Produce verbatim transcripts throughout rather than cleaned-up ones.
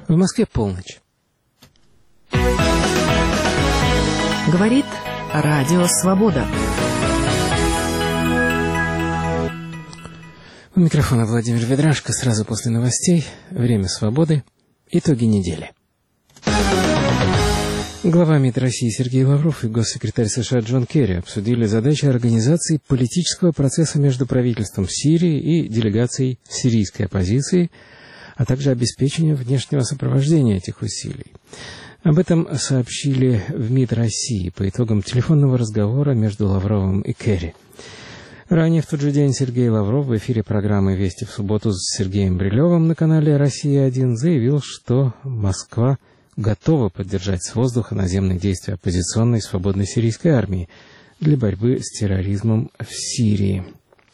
В Москве полночь. Говорит Радио Свобода. У микрофона Владимир Ведрашко. Сразу после новостей. Время свободы. Итоги недели. Глава МИД России Сергей Лавров и госсекретарь США Джон Керри обсудили задачи организации политического процесса между правительством Сирии и делегацией сирийской оппозиции, а также обеспечения внешнего сопровождения этих усилий. Об этом сообщили в МИД России по итогам телефонного разговора между Лавровым и Керри. Ранее в тот же день Сергей Лавров в эфире программы «Вести в субботу» с Сергеем Брилевым на канале «Россия один» заявил, что Москва готова поддержать с воздуха наземные действия оппозиционной свободной сирийской армии для борьбы с терроризмом в Сирии.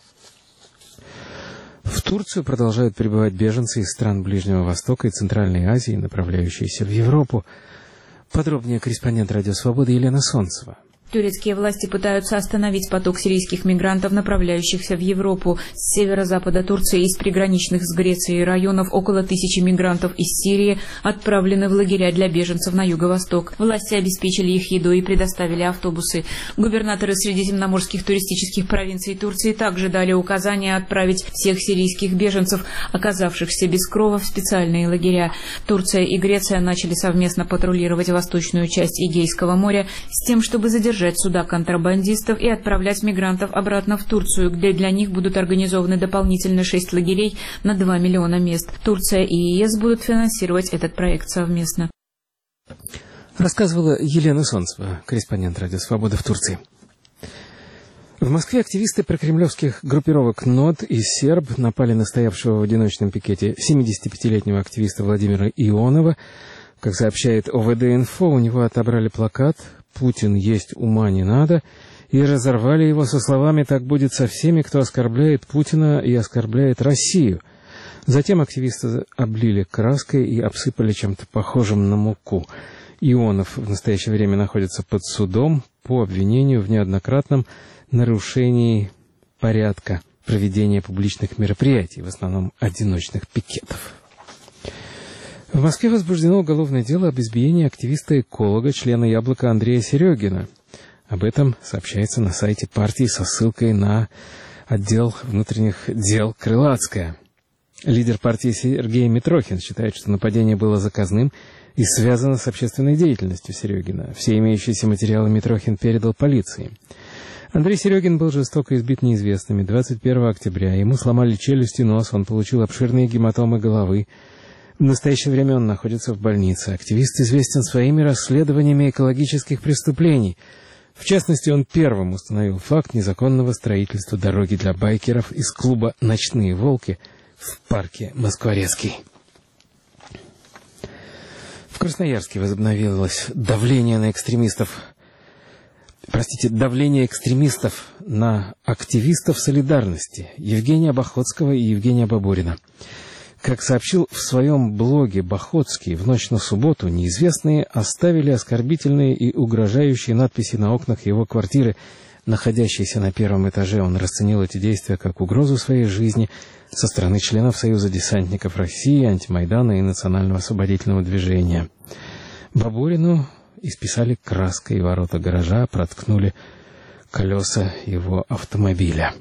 В Турцию продолжают прибывать беженцы из стран Ближнего Востока и Центральной Азии, направляющиеся в Европу. Подробнее корреспондент «Радио Свобода» Елена Солнцева. Турецкие власти пытаются остановить поток сирийских мигрантов, направляющихся в Европу. С северо-запада Турции из приграничных с Грецией районов около тысячи мигрантов из Сирии отправлены в лагеря для беженцев на юго-восток. Власти обеспечили их едой и предоставили автобусы. Губернаторы средиземноморских туристических провинций Турции также дали указание отправить всех сирийских беженцев, оказавшихся без крова, в специальные лагеря. Турция и Греция начали совместно патрулировать восточную часть Эгейского моря с тем, чтобы задержать суда контрабандистов и отправлять мигрантов обратно в Турцию, где для них будут организованы дополнительно шесть лагерей на два миллиона мест. Турция и ЕС будут финансировать этот проект совместно. Рассказывала Елена Солнцева, корреспондент «Радио Свобода» в Турции. В Москве активисты прокремлевских группировок НОД и Серб напали на стоявшего в одиночном пикете семидесятипятилетнего активиста Владимира Ионова. Как сообщает ОВД-инфо, у него отобрали плакат «Путин есть, ума не надо», и разорвали его со словами «Так будет со всеми, кто оскорбляет Путина и оскорбляет Россию». Затем активисты облили краской и обсыпали чем-то похожим на муку. Ионов в настоящее время находится под судом по обвинению в неоднократном нарушении порядка проведения публичных мероприятий, в основном одиночных пикетов. В Москве возбуждено уголовное дело об избиении активиста-эколога, члена «Яблока» Андрея Серегина. Об этом сообщается на сайте партии со ссылкой на отдел внутренних дел «Крылатская». Лидер партии Сергей Митрохин считает, что нападение было заказным и связано с общественной деятельностью Серегина. Все имеющиеся материалы Митрохин передал полиции. Андрей Серегин был жестоко избит неизвестными. двадцать первого октября ему сломали челюсть и нос, он получил обширные гематомы головы. В настоящее время он находится в больнице. Активист известен своими расследованиями экологических преступлений. В частности, он первым установил факт незаконного строительства дороги для байкеров из клуба «Ночные волки» в парке Москворецкий. В Красноярске возобновилось давление на экстремистов. Простите, давление экстремистов на активистов солидарности Евгения Бахотского и Евгения Бабурина. Как сообщил в своем блоге Бахотский, в ночь на субботу неизвестные оставили оскорбительные и угрожающие надписи на окнах его квартиры, находящейся на первом этаже. Он расценил эти действия как угрозу своей жизни со стороны членов Союза десантников России, Антимайдана и Национального освободительного движения. Бабурину исписали краской, и ворота гаража проткнули колеса его автомобиля.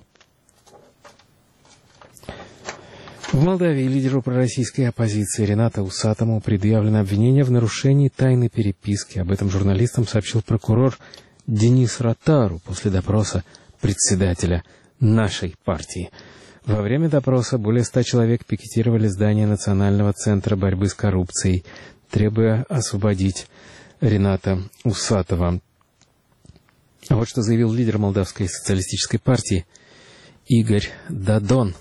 В Молдавии лидеру пророссийской оппозиции Ринату Усатому предъявлено обвинение в нарушении тайной переписки. Об этом журналистам сообщил прокурор Денис Ротару после допроса председателя нашей партии. Во время допроса более ста человек пикетировали здание Национального центра борьбы с коррупцией, требуя освободить Рината Усатова. А вот что заявил лидер Молдавской социалистической партии Игорь Дадон.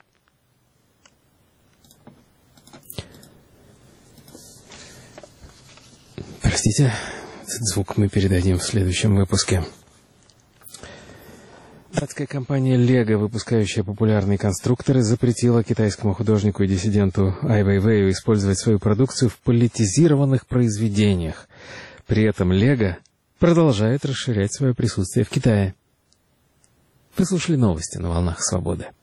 Простите, этот звук мы передадим в следующем выпуске. Датская компания Lego, выпускающая популярные конструкторы, запретила китайскому художнику и диссиденту Ай Вейвею использовать свою продукцию в политизированных произведениях. При этом Lego продолжает расширять свое присутствие в Китае. Вы слушали новости на волнах Свободы.